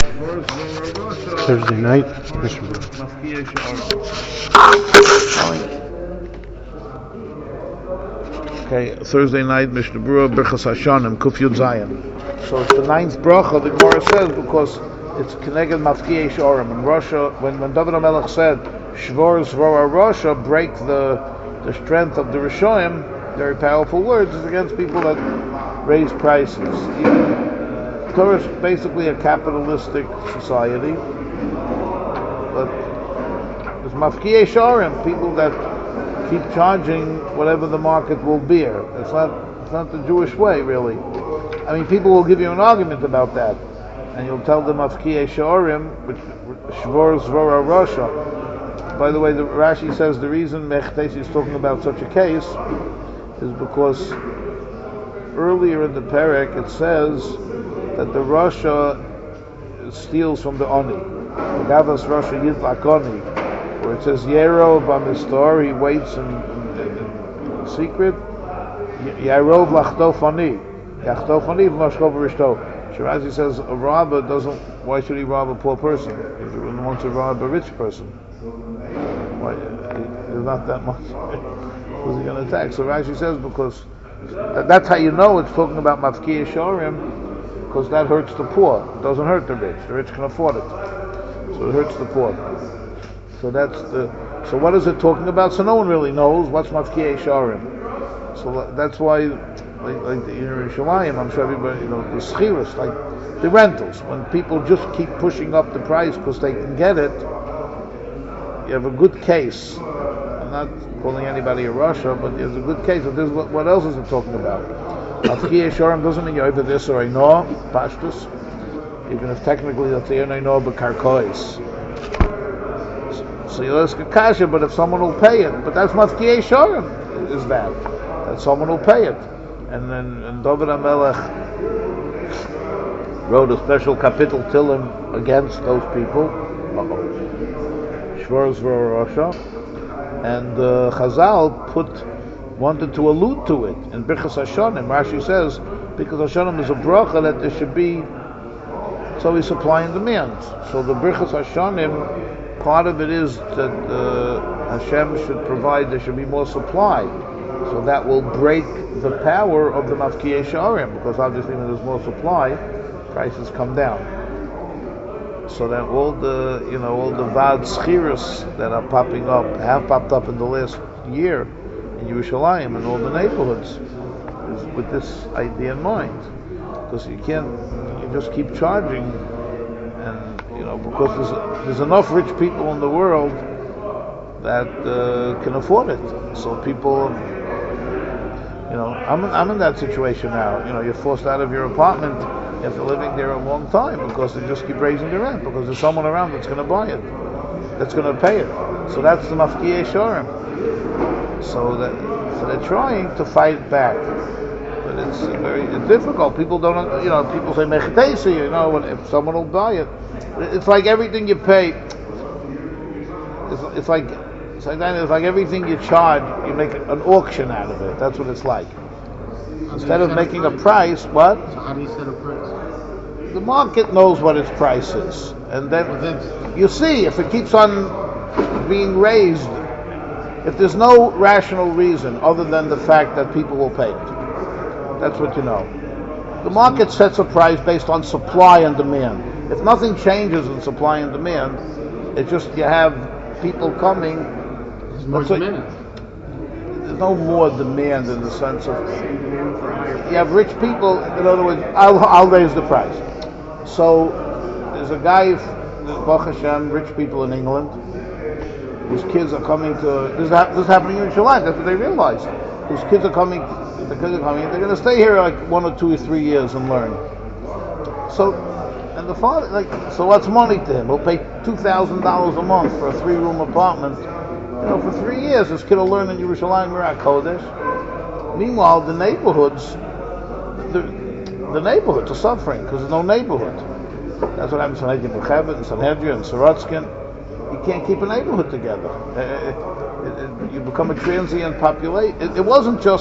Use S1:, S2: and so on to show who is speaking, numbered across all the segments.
S1: Thursday night.
S2: Okay, Thursday night, Mishnah Berurah, Birchas Hashanim, Kuf Yud Zayin. So it's the ninth bracha, the Gemara says, because it's Keneged Mafkiei Shorim. In Russia, when David HaMelech said, Shvor Zvora Russia, break the strength of the Rishonim, very powerful words, is against people that raise prices. Torah is basically a capitalistic society, but there's Mafkiei Shorim, people that keep charging whatever the market will bear. It's not the Jewish way, really. I mean, people will give you an argument about that, and you'll tell them Mafkiei Shorim, which Shvor Zvora Russia. By the way, the Rashi says the reason Mechtesi is talking about such a case is because earlier in the Perek it says that the Russia steals from the Oni. The Gavas Russia Yidlak Oni, where it says Yerov Bamistor, he waits in secret. Yerov Lachtof Ani, Yachtof Ani V'Mashkov Rishto. Shirazi says a robber doesn't. Why should he rob a poor person? If he wants to rob a rich person, why? There's not that much. Who's he going to attack? So Rashi says because that's how you know it's talking about Mafkiei Shorim, because that hurts the poor. It doesn't hurt the rich. The rich can afford it, so it hurts the poor. So so what is it talking about? So no one really knows what's Mafkiei Shorim. So that's why, like the Yerushalayim, I'm sure everybody, the schiras, like the rentals, when people just keep pushing up the price because they can get it, you have a good case. I'm not calling anybody a Russia, but there's a good case. But what else is it talking about? Mafkiei Shorim doesn't mean you're either this or I know, pashtus, even if technically that's the I know, but karkois. So you ask a kasha, but if someone will pay it, but that's Mafkiei Shorim, is that someone will pay it. And then David HaMelech wrote a special kapitel Tilim against those people, Shvor Zvora Russia, and Chazal wanted to allude to it in Birchas Hashanim. Rashi says because Hashanim is a bracha that there should be, so we supply and demand. So the Birchas Hashanim, part of it is that Hashem should provide, there should be more supply. So that will break the power of the Mafkiei Shorim, because obviously when there's more supply, prices come down. So that all the Vad Schiras that are popping up, have popped up in the last year in Yerushalayim and all the neighborhoods, is with this idea in mind. Because you just keep charging, and because there's enough rich people in the world that can afford it. So people, I'm in that situation now. You're forced out of your apartment after living there a long time because they just keep raising the rent because there's someone around that's going to buy it, that's going to pay it. So that's the Mafkiei Shorim. So they're trying to fight back, but it's very difficult. People don't, people say Mechetesi, if someone will buy it. It's like everything you pay. It's like everything you charge, you make an auction out of it. That's what it's like. Instead of making a price, what?
S1: So how do you set a price?
S2: The market knows what its price is, and then you see if it keeps on being raised. If there's no rational reason other than the fact that people will pay it, that's what you know. The market sets a price based on supply and demand. If nothing changes in supply and demand, it's just you have people coming.
S1: There's more demand.
S2: There's no more demand in the sense of you have rich people. In other words, I'll raise the price. So there's a guy, Baruch Hashem, rich people in England, whose kids are coming to. This is happening in Yerushalayim. That's what they realize. Whose kids are coming. The kids are coming. They're going to stay here like 1 or 2 or 3 years and learn. So. And the father, so what's money to him? He'll pay $2,000 a month for a 3-room apartment. For 3 years, this kid will learn in Yerushalayim Mirat Kodesh. Meanwhile, the neighborhoods are suffering because there's no neighborhood. That's what happens in Heidim Bechevet and Sanhedrin and Sorotskin. You can't keep a neighborhood together. You become a transient population. It wasn't just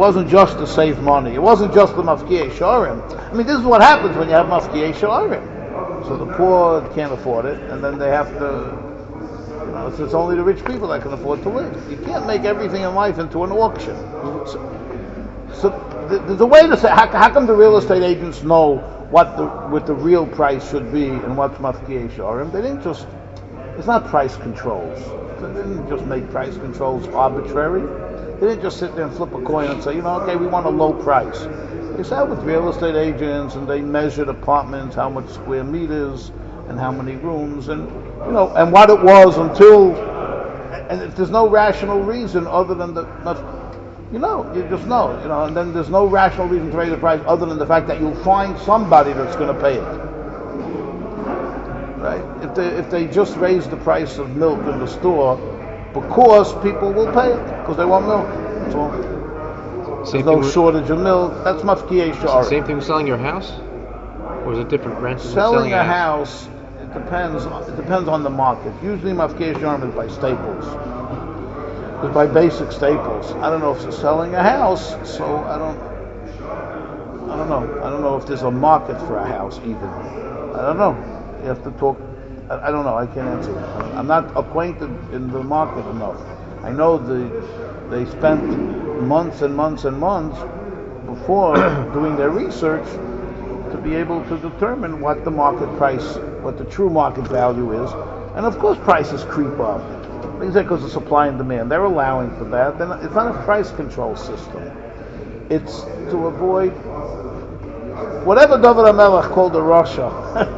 S2: to save money. It wasn't just the Mafkiei Shorim. I mean, this is what happens when you have Mafkiei Shorim. So the poor can't afford it, and then they have to, it's only the rich people that can afford to live. You can't make everything in life into an auction. So there's a way to say, how come the real estate agents know what the real price should be and what's mafkiei shorim? They didn't just, it's not price controls. They didn't just make price controls arbitrary. They didn't just sit there and flip a coin and say, okay, we want a low price. They sat with real estate agents and they measured apartments, how much square meters and how many rooms, and and what it was until, and if there's no rational reason other than you just know, and then there's no rational reason to raise the price other than the fact that you'll find somebody that's going to pay it. Right? If they just raise the price of milk in the store, because people will pay it because they want milk. That's all. There's no shortage of milk. That's mafkiei shorim.
S1: Same thing with selling your house, or is it different? Rent?
S2: Selling a house, it depends on the market. Usually mafkiei shorim is by staples. It's by basic staples. I don't know if they're selling a house, so I don't know. I don't know if there's a market for a house even. I don't know. You have to talk. I don't know. I can't answer that. I'm not acquainted in the market enough. I know they spent months and months and months before doing their research to be able to determine what the market price, what the true market value is. And of course prices creep up. Because of supply and demand. They're allowing for that. Then it's not a price control system. It's to avoid whatever David HaMelech called a Russia.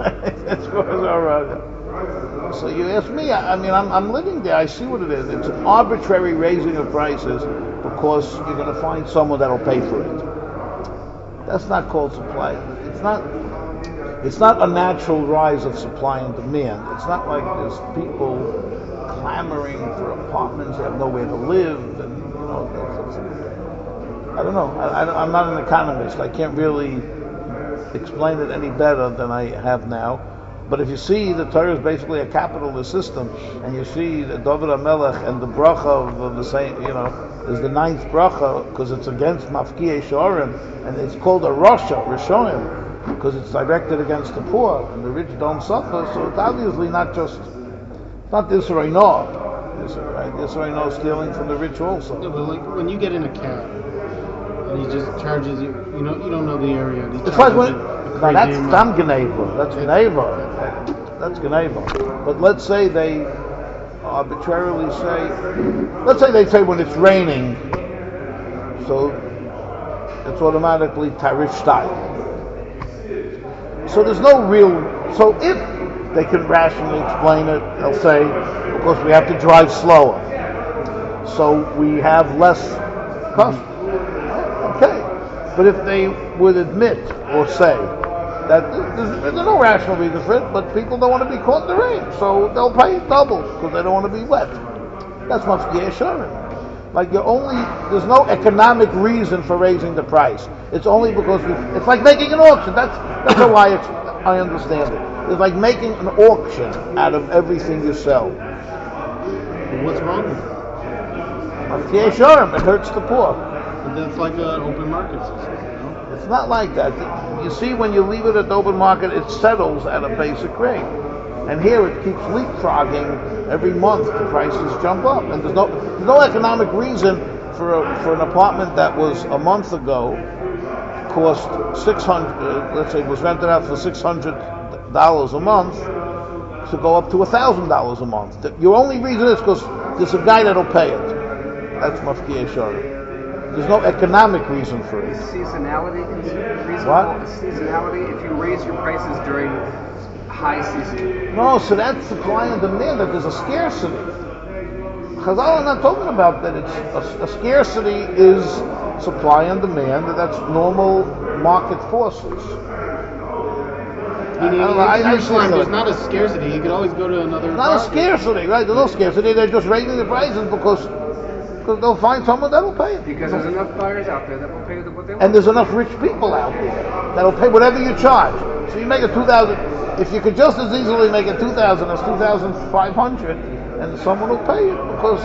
S2: So you ask me, I'm living there, I see what it is. It's an arbitrary raising of prices because you're going to find someone that'll pay for it. That's not called supply. It's not a natural rise of supply and demand. It's not like there's people clamoring for apartments, they have nowhere to live, and I don't know. I'm not an economist. I can't really explain it any better than I have now. But if you see the Torah is basically a capitalist system, and you see the David HaMelech and the bracha of the same, is the ninth bracha because it's against mafkiei shorim, and it's called a Rishonim, because it's directed against the poor, and the rich don't suffer. So it's obviously not just, it's not this right now. This right now stealing from the rich also.
S1: No, but like when you get in a cab, and he just charges you, you don't know the area.
S2: It's like when, that's Stam Geneva. That's Geneva. That's Geneva. But let's say they arbitrarily say, they say when it's raining, so it's automatically tarif style. So there's no real, so if they can rationally explain it, they'll say, because we have to drive slower, so we have less cost. Okay. But if they would admit or say that there's no rational reason for it, but people don't want to be caught in the rain, so they'll pay double because they don't want to be wet. That's mafkiei shorim. Like there's no economic reason for raising the price. It's only because it's like making an auction. That's how I understand it. It's like making an auction out of everything you sell.
S1: Well, what's wrong with it?
S2: Mafkiei shorim. It hurts the poor.
S1: But that's like an open market system.
S2: It's not like that. You see, when you leave it at the open market, it settles at a basic rate. And here it keeps leapfrogging. Every month the prices jump up. And there's no economic reason for an apartment that was a month ago cost $600, let's say it was rented out for $600 a month, to go up to $1,000 a month. Your only reason is because there's a guy that'll pay it. That's mafkiei shorim. There's no economic reason for it.
S3: Is seasonality reasonable?
S2: What?
S3: Is seasonality, if you raise your prices during high season?
S2: No, so that's supply and demand, that there's a scarcity. Chazal are not talking about that. It's a scarcity is supply and demand, that's normal market forces.
S1: There's not a scarcity. You could always go to another.
S2: Not a scarcity, right? There's no scarcity. They're just raising the prices because they'll find someone that'll pay it.
S3: Because there's enough buyers out there that will pay what they want.
S2: And there's enough rich people out there that'll pay whatever you charge. So you make it 2,000. If you could just as easily make it 2,000 as 2,500, and someone will pay it because.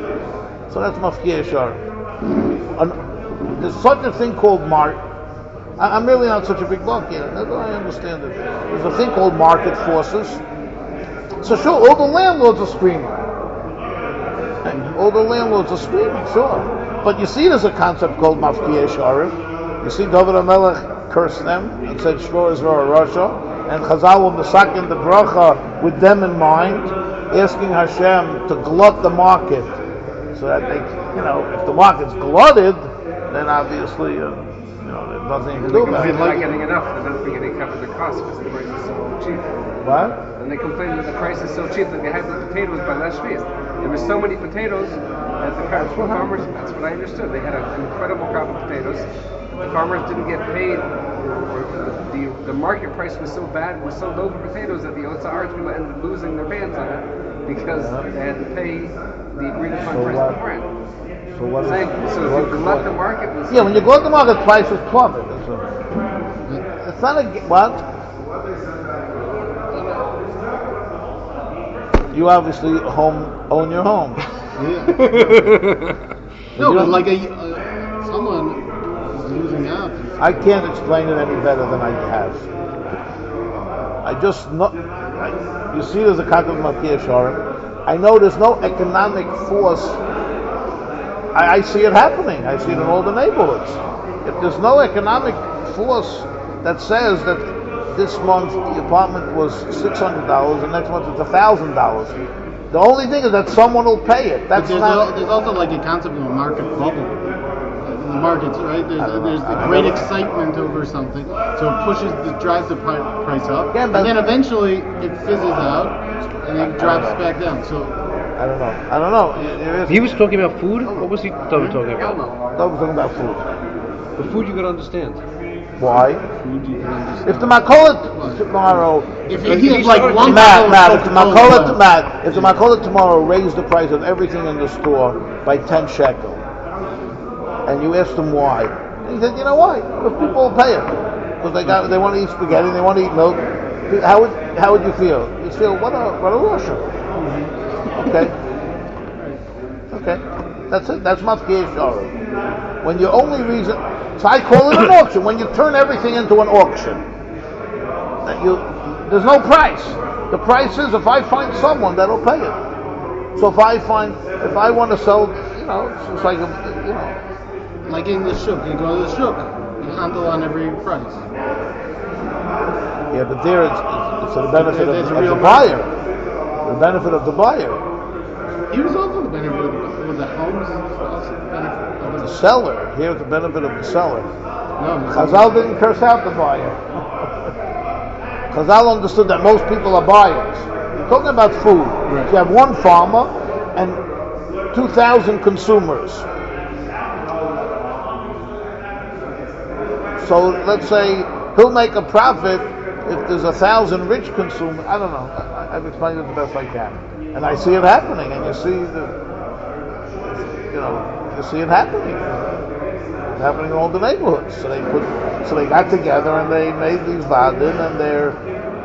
S2: So that's mafkiei shorim. There's such a thing called I'm really not such a big bucky. That's why I understand it. There's a thing called market forces. So sure, all the landlords are screaming. All the landlords are screaming, sure. But you see there's a concept called Mafkiyei Sharim. You see David HaMelech cursed them and said Shvor Yisrael Rasha, and Chazal will masakin the bracha with them in mind, asking Hashem to glut the market, so that they, if the market's glutted, then obviously, there's nothing you can do about it.
S3: They're not getting enough. They're not getting covered the cost because the price is so cheap.
S2: What?
S3: And they complain that the price is so cheap that they had the potatoes by last week. There were so many potatoes that the farmers, that's what I understood. They had an incredible crop of potatoes. The farmers didn't get paid, or the market price was so bad, was so low for potatoes that the Otzar people ended up losing their bands on it because they had to pay the agreed upon price beforehand.
S2: So what?
S3: So if you glut the market,
S2: when you glut the market, prices plummet. It's not a what? You obviously own your home.
S1: Yeah. No, but like someone is losing out.
S2: I can't explain it any better than I have. I just know. You see, there's a concept of Mafkiyei Sharim. I know there's no economic force. I see it happening. I see it in all the neighborhoods. If there's no economic force that says that this month the apartment was $600 and next month it's $1,000, the only thing is that someone will pay it. That's
S1: there's also like a concept of a market bubble. In the markets, right? There's a great excitement over something, so it drives the price up, and then eventually it fizzles out and it drops back down. So
S2: I don't know.
S4: He was talking about food. What was he talking about?
S2: I was talking about food.
S4: The food you gotta understand.
S2: Why?
S1: food you can understand.
S2: If the makolet tomorrow,
S1: If he has like one
S2: Matt, if the makolet tomorrow raised the price of everything in the store by 10 shekel, and you asked them why, and he said, you know why? Because people will pay it because they want to eat spaghetti, they want to eat milk. How would you feel? You feel what a Russia. Okay, that's it. That's Mafkiyei Sharim. When your only reason, so I call it an auction. When you turn everything into an auction, there's no price. The price is if I find someone that'll pay it. So if I want to sell, it's like
S1: like in the shuk, you go to the shuk, you handle on every price.
S2: Yeah, but there it's for the benefit of the buyer. The benefit of the buyer.
S1: He was also the benefit of the homes. Also the benefit of
S2: The seller. Here's the benefit of the seller.
S1: No,
S2: Chazal didn't curse out the buyer. Chazal understood that most people are buyers. We're talking about food.
S1: Right.
S2: You have one farmer and 2,000 consumers. So let's say he'll make a profit if there's 1,000 rich consumers. I don't know. I've explained it the best I can, and I see it happening. And you see you see it happening. It's happening in all the neighborhoods. So they got together and they made these vadin, and they're,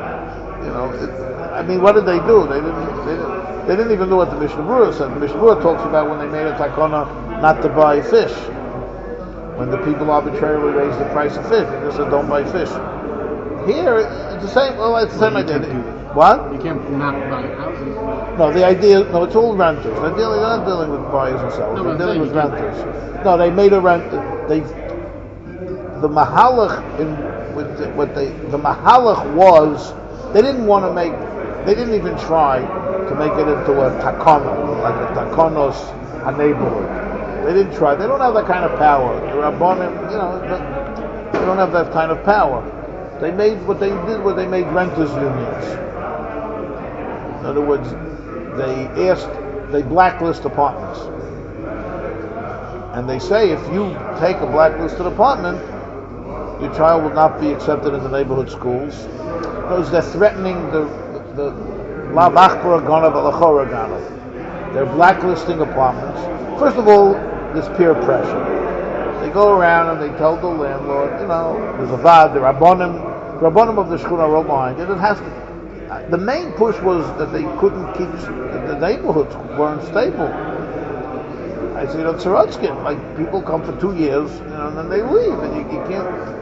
S2: what did they do? They didn't even do what the Mishnah Berurah said. The Mishnah Berurah talks about when they made a takana not to buy fish. When the people arbitrarily raised the price of fish, they just said don't buy fish. Here, it's the same. Well, it's the same idea. What?
S1: You can't not buy houses.
S2: No, the idea. No, it's all renters. They're not dealing with buyers and sellers. They're dealing with renters. No, they made a rent. The mahalach the mahalach was they didn't want to make. They didn't even try to make it into a takana, like a takanos, a neighborhood. They didn't try. They don't have that kind of power. The Rabbanim, they don't have that kind of power. They made what they did was they made renters unions. In other words, they blacklist apartments. And they say if you take a blacklisted apartment, your child will not be accepted in the neighborhood schools. Because they're threatening the la bachbara ganav alachora ganav. They're blacklisting apartments. First of all, there's peer pressure. They go around and they tell the landlord, there's a vad, the rabbonim of the shchuna wrote behind it. It has to. The main push was that they couldn't keep the neighborhoods weren't stable. I see it on Sorotskin. Like people come for 2 years, and then they leave, and you can't.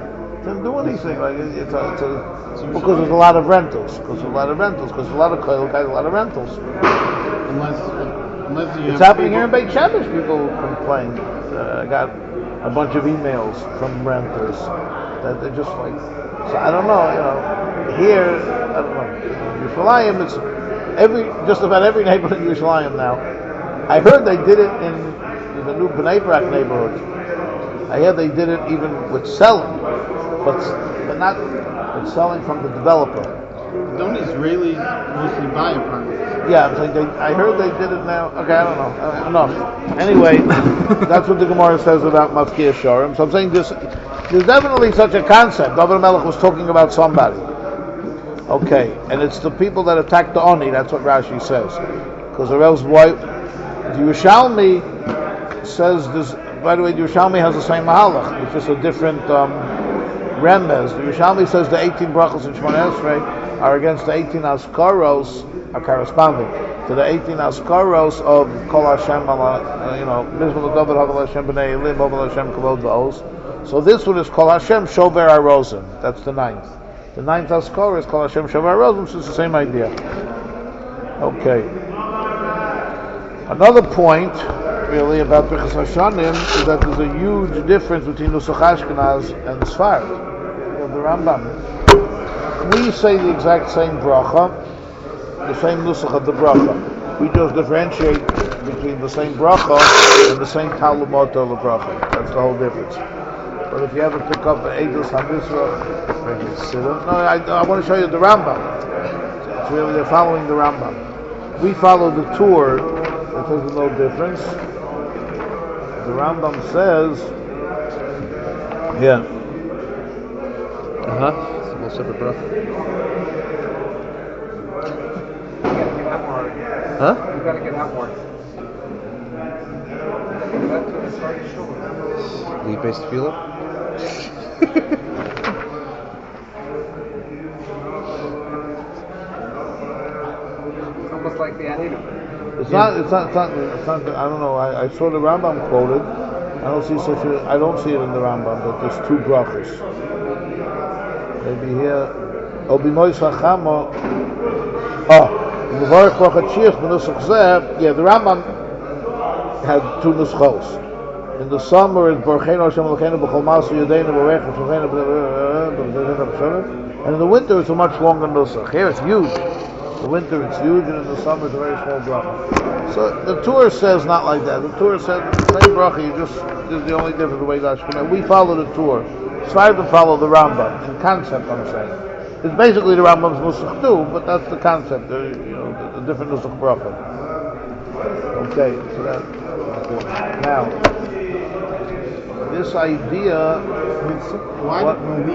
S2: didn't do anything. Like because there's a lot of rentals. Because a lot of koil guys, a lot of rentals.
S1: Unless you
S2: It's
S1: have
S2: happening here in Beit Shemesh. People complain. I got a bunch of emails from renters that they're just like. So I don't know. Here I don't know. Yerushalayim, it's just about every neighborhood in Yerushalayim now. I heard they did it in the new Bnei Brak neighborhood. I hear they did it even with selling, but not with selling from the developer.
S1: Don't Israelis mostly buy apartments?
S2: Yeah, I heard they did it now. Okay, I don't know. Enough. Anyway, that's what the Gemara says about Mafkiya Shorim. So I'm saying there's definitely such a concept. David Melech was talking about somebody. Okay, and it's the people that attack the Oni. That's what Rashi says. Because or else, why? The Yerushalmi says this. By the way, the Yerushalmi has the same mahalach. It's just a different remez. The Yerushalmi says the 18 brachos in Shemona Esrei are against the 18 askaros, are corresponding to the 18 askaros of Kol Hashem, Mizmor David Havel Hashem B'nei Elim Havel Hashem Kavod Va'os. So this one is Kol Hashem Shover HaRozim. That's the ninth. The ninth askar is Kol Hashem Shover HaRozim, which is the same idea. Okay. Another point, really, about Birchas Hashanim is that there's a huge difference between Nusach Ashkenaz and the Sfard. The Rambam. We say the exact same bracha, the same Nusach of the bracha. We just differentiate between the same bracha and the same Talmud of the bracha. That's the whole difference. But if you ever pick up the Eidos HaMisra, I want to show you the Rambam. It's really, they're following the Rambam. We follow the tour. That there's no difference. The Rambam says,
S4: It's a whole separate bracha.
S3: You gotta get out more. That's what it's hard to show.
S4: Leave base to feel it.
S3: It's almost like the Aninu.
S2: It's not. I don't know. I saw the Rambam quoted. I don't see it in the Rambam that there's two brachas. Maybe here. Obimois Hachamo. Mevarich Brachat Shiach B'Nusach Zeh. Yeah, the Rambam had two nuschos. In the summer, it's Borcheinu Hashem Elokeinu B'Chol Maasu Yadeinu B'Rechus B'Cheinu B'Cheinu. And in the winter, it's a much longer nusach. Here, it's huge. The winter it's huge, and in the summer it's a very small bracha. So the Torah says not like that. The Torah says the same bracha. This is the only difference the way Ashkenaz. We follow the Torah. Sfardim follow the Rambam. In concept, I'm saying it's basically the Rambam's nusach too, but that's the concept. The different nusach bracha. Okay, so that now this idea.
S1: Why when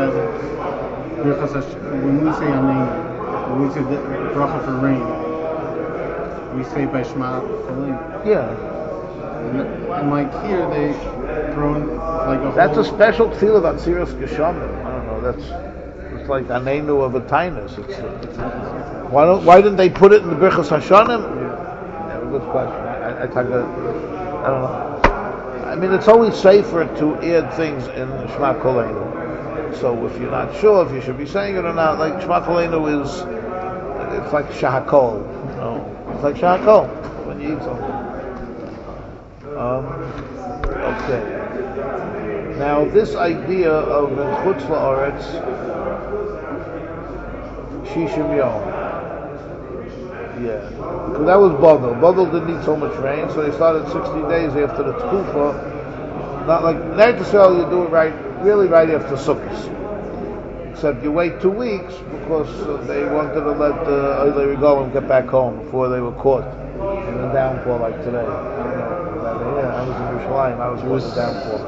S1: we say Amen? When we say the bracha for rain, we say by Shema Kolim.
S2: Yeah.
S1: And like here, they throw in like a
S2: That's
S1: whole...
S2: a special tefillah of Atziras Geshamim. I don't know. It's like Anenu of a Tainus. Why didn't they put it in the Birchas Hashanim? Yeah, good question. I don't know. I mean, it's always safer to add things in Shema Koleinu. So if you're not sure if you should be saying it or not, like Shema Koleinu it's like Shahakol. It's like Shahakol when you eat something. Okay. Now this idea of Chutz La'aretz Shishim Yom. Yeah. Because that was Badal. Badal didn't need so much rain, so they started 60 days after the Tkufa. Not like in Eretz Yisrael, you do it really right after Sukkot. Except you wait 2 weeks because they wanted to let the Oilei Regalim get back home before they were caught in a downpour like today. I don't know. I was in Yerushalayim. I was with the downpour.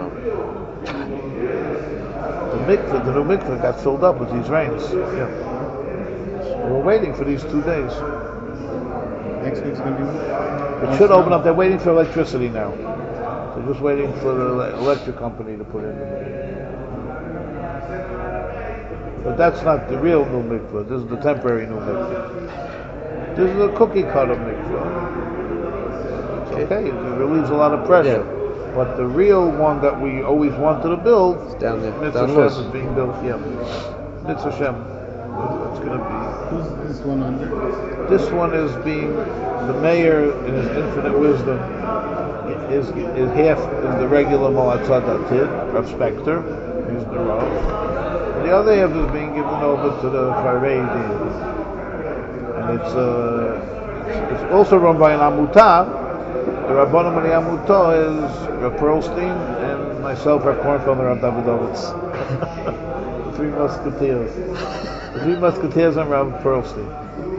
S2: The new mikveh got filled up with these rains. Yeah. We were waiting for these 2 days.
S1: Next week's going to be...
S2: It should open up. They're waiting for electricity now. They're just waiting for the electric company to put in the mikveh. But that's not the real new mikveh. This is the temporary new mikveh. This is a cookie cutter mikveh. It's okay. It relieves a lot of pressure.
S4: Yeah.
S2: But the real one that we always wanted to build,
S4: It's down there.
S2: Mitzvah
S4: Down
S2: Shem
S4: loose.
S2: is being built. Yeah, Mitzvah Shem. It's going to
S1: Who's this one under?
S2: be. This one is being the mayor in his infinite wisdom. Is half is the regular Moatzat Atid, Rav Spector, who's the Rav. The other half is being given over to the Charedim, and it's also run by an Amutah. The Rabbanim of the Amutah is Rav Perlstein and myself, Rav Kornfeld, and Rav Davidovitz. The Three Musketeers. The Three Musketeers and Rav Perlstein.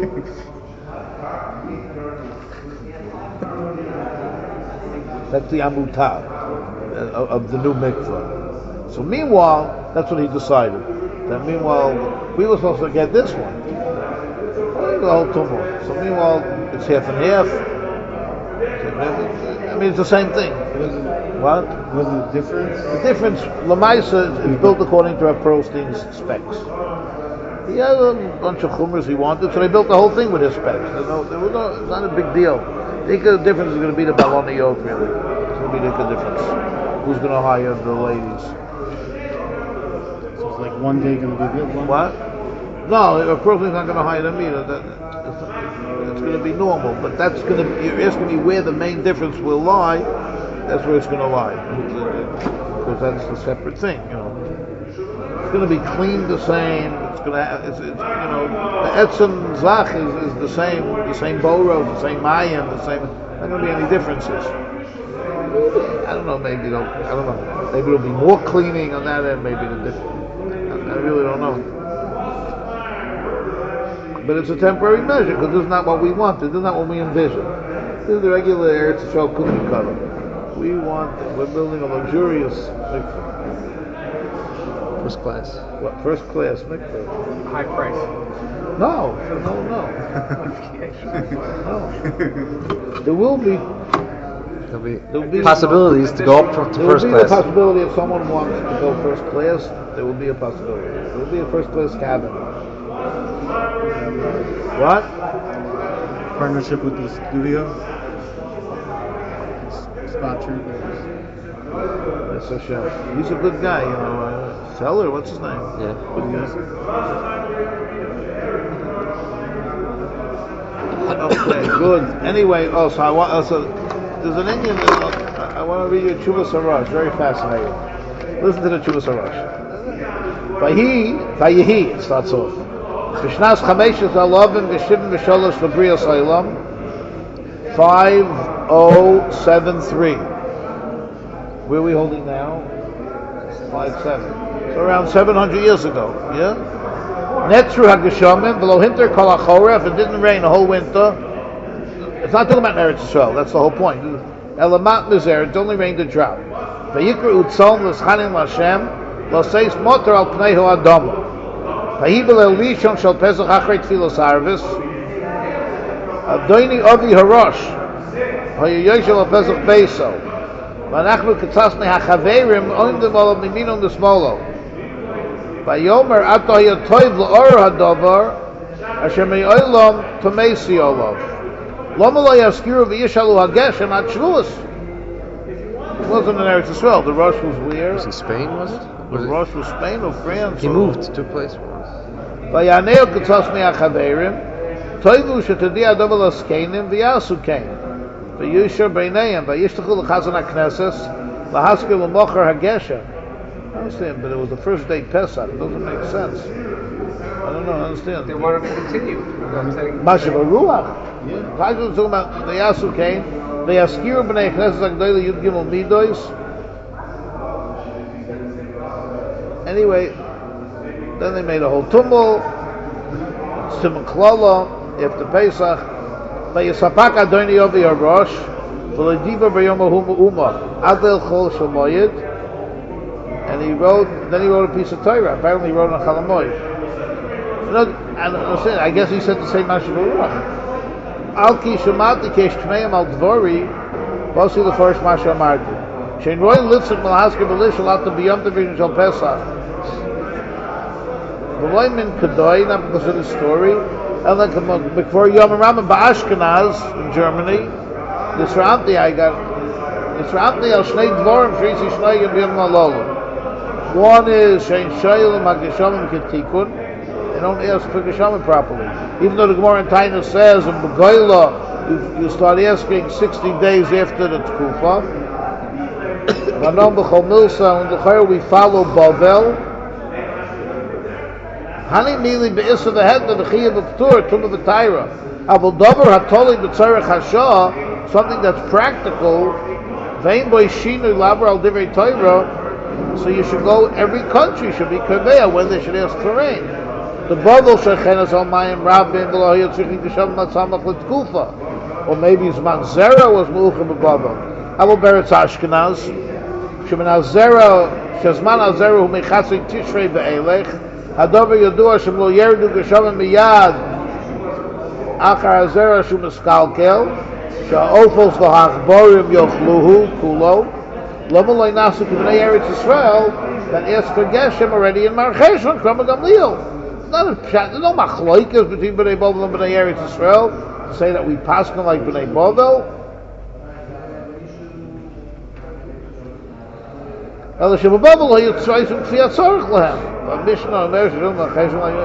S2: That's the Amutah of the new mikvah. So meanwhile, that's what he decided. That meanwhile, we were supposed to get this one. The whole tumult. So meanwhile, it's half and half. I mean, it's the same thing. What?
S1: Was it a difference?
S2: The difference, Lamaisa is built according to Rav Perlstein's specs. He had a bunch of chumras he wanted, so they built the whole thing with his specs. It's not a big deal. I think the difference is going to be the Baloniyot, really. It's going to be the difference. Who's going to hire the ladies?
S1: So it's like one day going to be good one?
S2: What? No, Rav Perlstein's not going to hire them either. It's going to be normal, but that's going to. You're asking me where the main difference will lie. That's where it's going to lie, because that's a separate thing. It's going to be cleaned the same. It's going to. The etzem zach is the same boro, the same mayim, the same. Not going to be any differences. I don't know. Maybe I don't know. Maybe there'll be more cleaning on that end. Maybe the difference. I really don't know. But it's a temporary measure because this is not what we wanted. This is not what we envisioned. This is the regular Eretz Yisrael cookie cutter. We're building a luxurious mikveh.
S4: First class.
S2: What, first class mikveh?
S3: High price.
S2: No. There will be
S4: There'll be possibilities to go up to
S2: there will
S4: first
S2: be
S4: class.
S2: the possibility if someone wants to go first class, there will be a possibility. There will be a first class cabin. What?
S1: Partnership with the studio? Spot Troopers.
S2: That's Hashem. He's a good guy, Seller, what's his name?
S4: Yeah.
S2: Good guy. Okay, good. Anyway, so I want. So there's an Indian. I want to read you Chuvas Harash. Very fascinating. Listen to the Chuvas Harash. Vayihi. It starts off. B'shnas Chameshes Alavim V'Shivim V'Shalosh V'Brios Ha'olam 5073. Where are we holding now? 57. So around 700 years ago. Yeah. Netzru Hageshamim Below Hinter Kol HaChoreh. If it didn't rain the whole winter, it's not talking about Eretz Yisrael. That's the whole point. Elamat Mizer. It only rained a drought. Vayikra Utzon L'Schanim L'Hashem L'Seis Motor Al Pnei Ha'Adam. Vayibel Elishon Shal Pesach Achrei Tfilos Harvis Avdoini Ovi Harosh Hayoyshel Al Pesach Beiso Vanachnu Ketzasnei HaChaverim Oimdim Olav Miminon Desmolo Vayomer Ato Hayatoiv L'Or HaDovar Asher Me'olam Tomesi Olav Loma Lo Yaskiru V'Yishalu HaGeshem Ad Shavuos. It wasn't in Eretz Yisrael. The Rosh was where?
S4: Was it Spain, was it?
S2: The Rosh was Spain or France?
S4: He moved to a place.
S2: Vayaneo Ketzasnei HaChaverim Toivu Shetadi Adom L'Askenim V'Yasu Kein V'Yusher Beinayim V'Yishtachu L'Chazan HaKnesses L'Haskir L'Mocher HaGeshem. I understand, but it was the first day Pesach. It doesn't make sense. I don't know, I understand.
S3: They wanted to continue.
S2: Mashiv Ruach. Yeah. I was talking about the Yasu Kain, the Yaskir B'nei Knesset Agdoyle Yud Gimel Midois. Anyway, then they made a whole tumult. Simon Klala after Pesach. Vayisapak Adoni Ovi Harosh. V'lediva B'yom Uma Adel Chol Shemoyed. And then he wrote a piece of Torah. Apparently he wrote on Chalamoid. I guess he said the same Mashiv Ruach. Alki Shemati Kesh Kneim Al Dvori Bosi the first Masha Marti. Shein Roy Litzit Malhasker Belishal At the Beyond Division Shal Pesach. V'loy Min Kadoy, not because of the story. And like before Yom Rambam Ba'ashkenaz in Germany, this Ramti I got It's Ratni al Shnei Dvorim Shrisi Shneigim B'Yom Malolu. One is Shein Shoyel Mageshamim Ketikun. They don't ask for Geshamim properly. Even though the Gemara in Taina says in Begoila you start asking 60 days after the Tkufa. Manom B'Chol Milsa and the we follow Bavel. Hani Mili Be'isa the head of the Chiyah B'Ptur Tum of the Taira. Abel Dover Hatoli B'Tzarech Hashah, something that's practical. Vein Boy Shinu Laber Al Divrei Torah. So you should go. Every country should be Kaveya when they should ask for rain. The Bavel Shechenas Al Mayim Rabbin V'Lo Yitzrichim Geshem Matzamach L'Tkufa. Or maybe Zman Zera was Meluchim B'Bavel. Abel Beretz Ashkenaz. Shemin Al Zera Shezman Al Zera Hu Mechatzik Tishrei Be'elech. Hadover Yodua Shem Lo Yerdu Geshem Miyad. Achar Azera Shu Meskalkel, Sha'ofos V'Hachborim Yochluhu Kulo, Lama Lo Ynasu K'Bnei Eretz Yisrael, that asked for Geshem already in Marcheshon, Kram Gamliel. There's no machloikas between Bnei Bovel and Bnei Eretz Yisrael to say that we pass them like Bnei Bovel. El Shem Bovel Ho Yitzrayim K'Fi Atzorich Lehem. But Mishnah Omer Shem Marcheshon like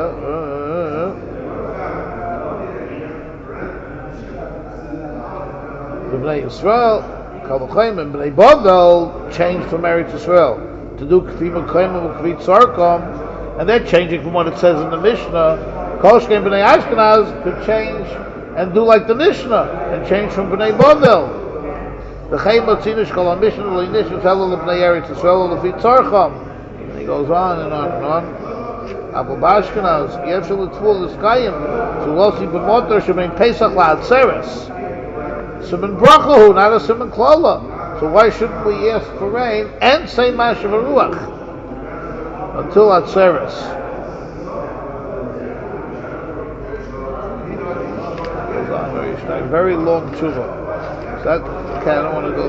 S2: Bnei Yisrael, Kalvachayim and Bnei Bavel changed from Eretz Yisrael to do K'fi Mekayim and K'fi Tzarkom, and they're changing from what it says in the Mishnah. Kolshkein Bnei Ashkenaz could change and do like the Mishnah and change from Bnei Bavel. The Chayim Matzinish Kol HaMishnah L'Inish V'Telu L'Bnei Eretz Yisrael L'Fi Tzarkom. And he goes on and on and on. Abu Bashkenaz Yevshel L'Tvul L'Skayim Zulosi B'Motor Shemein Pesach La'atzeres. Simon Brachahu, not a Simon Klola. So why shouldn't we ask for rain and say Mashav Ruach until Atzeres? Very long tshuva. That okay, I don't want to go.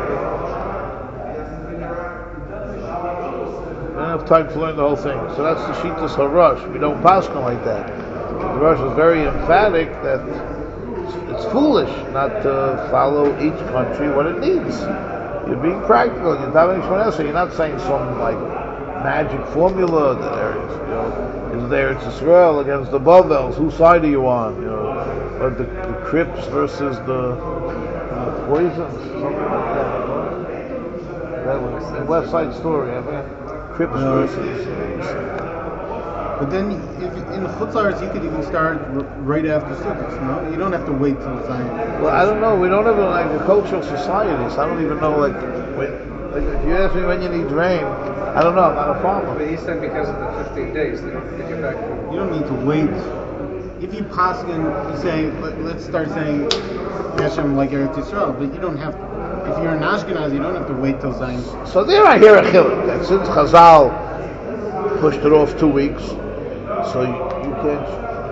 S2: We don't have time to learn the whole thing. So that's the Shitas HaRosh. We don't pass them like that. The Rosh is very emphatic that it's foolish not to follow each country what it needs. You're being practical. You're not saying some like magic formula that is there. It's Israel against the Bavels. Whose side are you on? Or the Crips versus the Poisons, something like that. That was the West Side Story. Crips versus.
S1: But then, if in Chutz La'aretz, you could even start right after Sukkot. No, you don't have to wait till Zion.
S2: Well, I don't know. We don't have an agricultural society, so I don't even know. Like if you ask me when you need rain, I don't know. I'm not a farmer.
S3: But he said because of the 15 days that you get back.
S1: You don't need to wait. If you paskin, you say, let's start saying Hashem like Eretz Yisrael, but you don't have. If you're an Ashkenaz, you don't have to wait till Zion.
S2: So there, I hear a chiluk that since Chazal pushed it off 2 weeks. So you can't.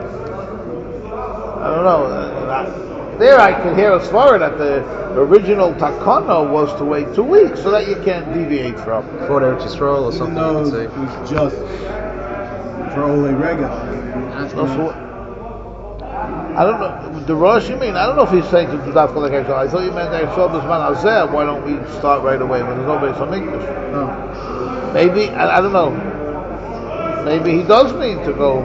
S2: I don't know. There I can hear a svara that the original takana was to wait 2 weeks, so that you can't deviate from.
S4: For Eretz Yisrael or something.
S1: No,
S4: you could say.
S1: it was just for Ole Rega.
S2: I don't know. The Rosh, you mean? I don't know if he's saying to do that for like Eretz. I thought you meant Eretz Bisman Azeh. Why don't we start right away when there's no base on English?
S1: No.
S2: Maybe I don't know. Maybe he does mean to go.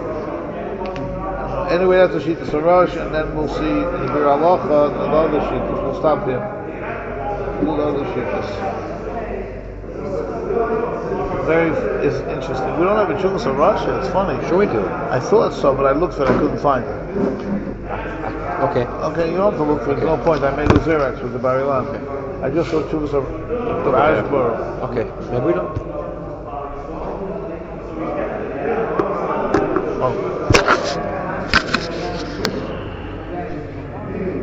S2: Anyway, that's the Shitas HaRosh, and then we'll see in Bir Halacha and the other Shitas. We'll stop here. We'll do the other Shitas. Very is interesting. We don't have a Shitas HaRosh yet. It's funny.
S4: Sure we do.
S2: I thought so, but I looked for it. I couldn't find it.
S4: Okay.
S2: Okay, you don't have to look for it. There's no point. I made a Xerox with the Bar Ilan. I just saw Shitas HaRosh.
S4: Okay. Maybe we don't.